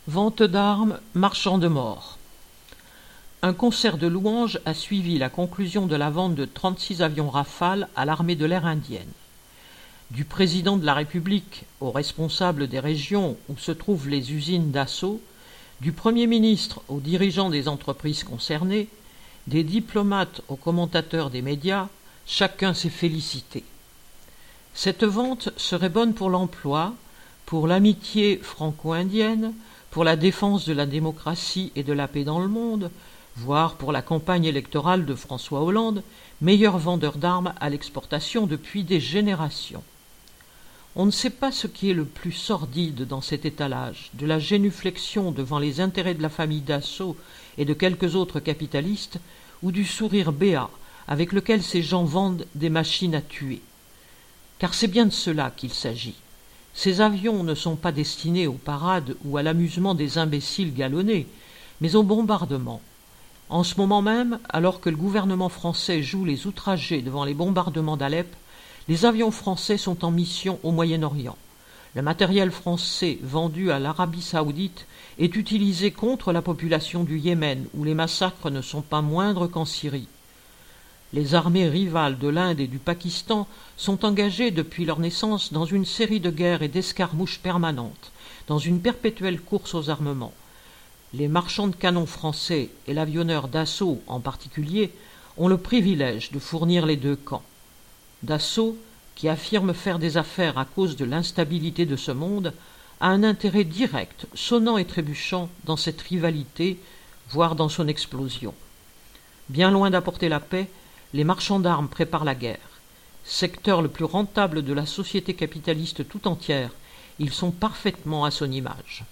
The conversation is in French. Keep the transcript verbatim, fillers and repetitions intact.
Vente d'armes, marchand de mort. Un concert de louanges a suivi la conclusion de la vente de trente-six avions Rafale à l'armée de l'air indienne. Du président de la République aux responsables des régions où se trouvent les usines Dassault, du Premier ministre aux dirigeants des entreprises concernées, des diplomates aux commentateurs des médias, chacun s'est félicité. Cette vente serait bonne pour l'emploi, pour l'amitié franco-indienne, pour la défense de la démocratie et de la paix dans le monde, voire pour la campagne électorale de François Hollande, meilleur vendeur d'armes à l'exportation depuis des générations. On ne sait pas ce qui est le plus sordide dans cet étalage, de la génuflexion devant les intérêts de la famille Dassault et de quelques autres capitalistes, ou du sourire béat avec lequel ces gens vendent des machines à tuer. Car c'est bien de cela qu'il s'agit. Ces avions ne sont pas destinés aux parades ou à l'amusement des imbéciles galonnés, mais au bombardement. En ce moment même, alors que le gouvernement français joue les outragés devant les bombardements d'Alep, les avions français sont en mission au Moyen-Orient. Le matériel français vendu à l'Arabie saoudite est utilisé contre la population du Yémen, où les massacres ne sont pas moindres qu'en Syrie. Les armées rivales de l'Inde et du Pakistan sont engagées depuis leur naissance dans une série de guerres et d'escarmouches permanentes, dans une perpétuelle course aux armements. Les marchands de canons français et l'avionneur Dassault en particulier ont le privilège de fournir les deux camps. Dassault, qui affirme faire des affaires à cause de l'instabilité de ce monde, a un intérêt direct, sonnant et trébuchant dans cette rivalité, voire dans son explosion. Bien loin d'apporter la paix, les marchands d'armes préparent la guerre. Secteur le plus rentable de la société capitaliste tout entière, ils sont parfaitement à son image.